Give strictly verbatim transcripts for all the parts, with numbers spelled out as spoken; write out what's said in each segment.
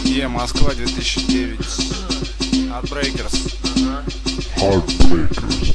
Е, Москва, две тысячи девять. Heartbreakers. Heartbreakers.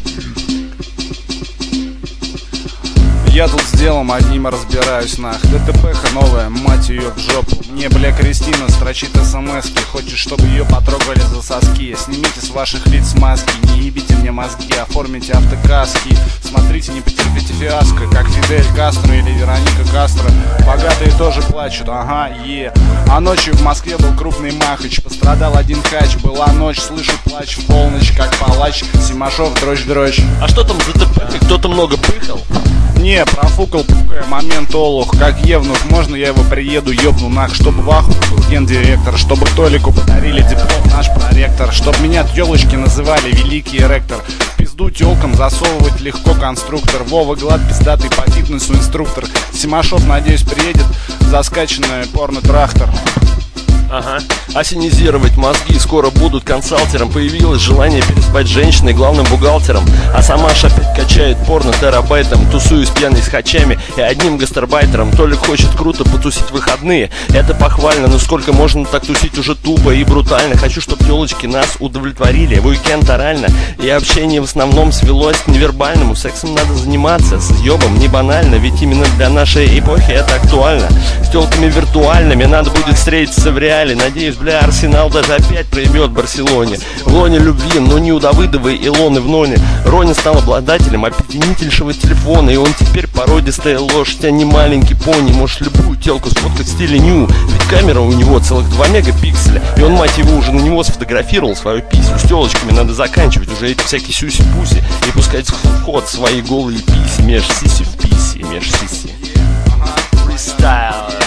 Я тут с делом одним разбираюсь, нах. ДТП-ха новая, мать ее в жопу. Мне, бля, Кристина строчит смс-ки. Хочет, чтобы ее потрогали за соски. Снимите с ваших лиц маски, не ебите мне мозги. Оформите автокаски. Смотрите, не потерпите фиаско, как Фидель Кастро или Вероника Кастро. Богатые тоже плачут, ага, е. А ночью в Москве был крупный махач. Пострадал один хач, была ночь, слышу плач в полночь, как палач. Симашов, дрочь-дрочь. А что там за ДТП? Кто-то много пыхал? Не, профукал, пукая, момент олух. Как евнух, можно я его приеду, ёбну нах. Чтобы в ахуе был гендиректор, чтобы Толику подарили диплом наш проректор, чтоб меня тёлочки называли великий ректор. В пизду тёлкам засовывать легко конструктор. Вова Глад пиздатый по фитнесу инструктор. Симашов, надеюсь, приедет за скачанное порно-трактор. Ага. Осенизировать мозги скоро будут консалтером. Появилось желание переспать с женщиной, главным бухгалтером. А сама ж опять качает порно терабайтом. Тусуюсь пьяный с хачами и одним гастарбайтером. Толик хочет круто потусить в выходные. Это похвально, но сколько можно так тусить уже тупо и брутально. Хочу, чтоб телочки нас удовлетворили в уикенд орально. И общение в основном свелось к невербальному. Сексом надо заниматься, с ёбом не банально. Ведь именно для нашей эпохи это актуально. С телками виртуальными надо будет встретиться в реале. Надеюсь, бля, Арсенал даже опять проебет Барселоне. В лоне любви, но не у Давыдовой Илоны в ноне. Рони стал обладателем объединительшего телефона. И он теперь породистая лошадь, а не маленький пони. Можешь любую телку сфоткать в стиле ню. Ведь камера у него целых два мегапикселя. И он, мать его, уже на него сфотографировал свою писю. С телочками надо заканчивать уже эти всякие сюси-пуси. И пускать в ход свои голые писи. Меж сиси в писи, меж сиси. Фристайл.